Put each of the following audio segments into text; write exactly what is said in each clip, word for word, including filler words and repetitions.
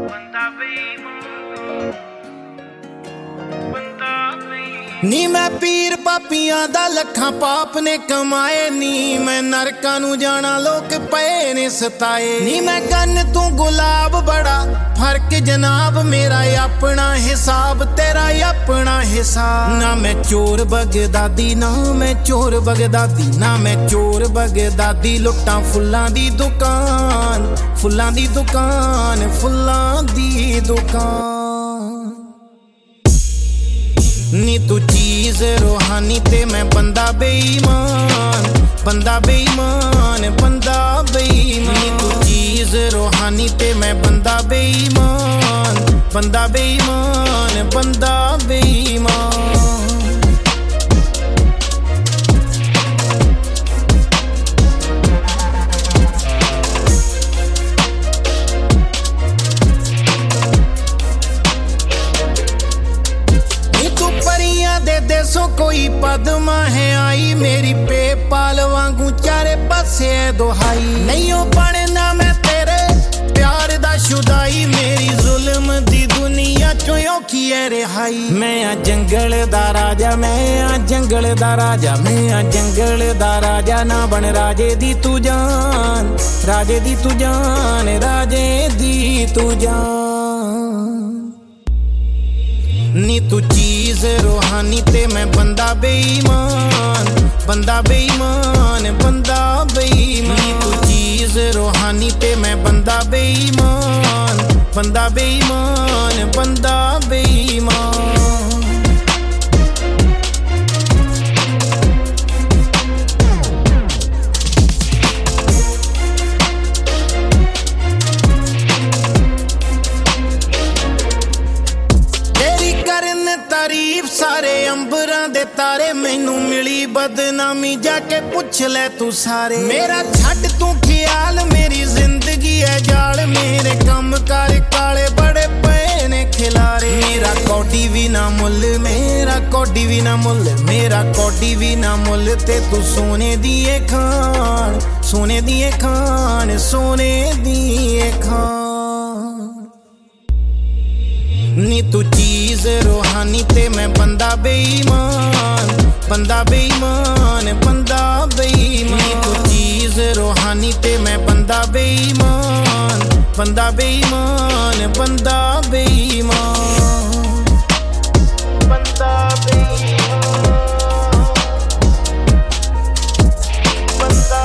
नी मैं पीर पापियां दा लखां पाप ने कमाए नी मैं नरकां नू जाना लोक पए ने सताए नी मैं गन तू गुलाब बड़ा फर्क जनाब मेरा अपना हिसाब तेरा अपना हिसाब ना मैं चोर बगदादी ना मैं चोर बगदादी ना मैं चोर बगदादी लुट्टां फुल्लां दी दुकान फुल्लां दी दुकान फुल्लां दी दुकान नी तू चीज रूहानी ते मैं बंदा बेईमान बंदा बेईमान बंदा बेईमान नी तू चीज रूहानी ते मैं बंदा बेईमान बंदा बेईमान बंदा बेईमान देसो कोई पद्मा है आई मेरी पेपाल वांगू चारे पासे दुहाई नहीं हो बनना मैं तेरे प्यार दा शुदाई मेरी जुल्म दी दुनिया चों औखी है रिहाई मैं आ जंगल दा राजा मैं आ जंगल दा राजा मैं आ जंगल दा राजा ना बन राजे दी तू जान राजे दी तू जान राजे दी तू जान नी तू चीज रूहानी ते मैं बंदा बेईमान बंदा बेईमान बंदा बेईमान नी तू चीज रूहानी ते मैं बंदा बेईमान बंदा बेईमान बंदा बेईमान तारीफ सारे अंबरां दे तारे मैनू मिली बदनामी जाके पुछ ले तू सारे मेरा छड्ड तू ख्याल मेरी जिंदगी है जाल मेरे कम कार काले बड़े पे ने खिलारे मेरा कोडी भी ना मुल मेरा कोडी भी ना मुल मेरा कोडी भी ना मुल ते तू सोने दिए खान सोने दिए खान सोने दिए खान नी तू चीज रूहानी ते मैं बंदा बेईमान बंदा बेईमान बंदा बेईमान नी तू चीज रूहानी ते मैं बंदा बेईमान बंदा बेईमान बंदा बेईमान बंदा बेईमान बंदा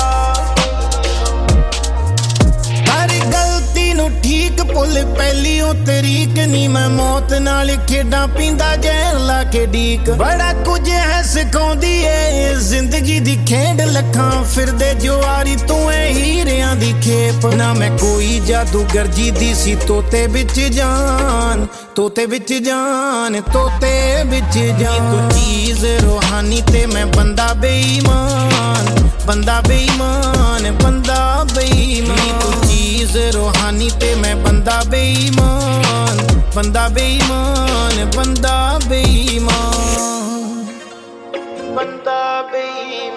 हर गलती नू ठीक भुल पहली तरीक नी मैं मौत नाल खेडां पींदा जहर ला के डीक बड़ा कुछ है सिखाउंदी ए जिंदगी दी खेड लखां फिरदे जुआरी तू ए हीरियां दी खेप ना मैं कोई जादूगर जी दी सी तोते बिच जान तोते बिच जान तोते बिच जान तू चीज रूहानी ते मैं बंदा बेईमान बंदा बेईमान बंदा बेईमान तू चीज रूहानी ते मैं बंदा बेईमान बंदा बेईमान बंदा बेईमान बंदा बेईमान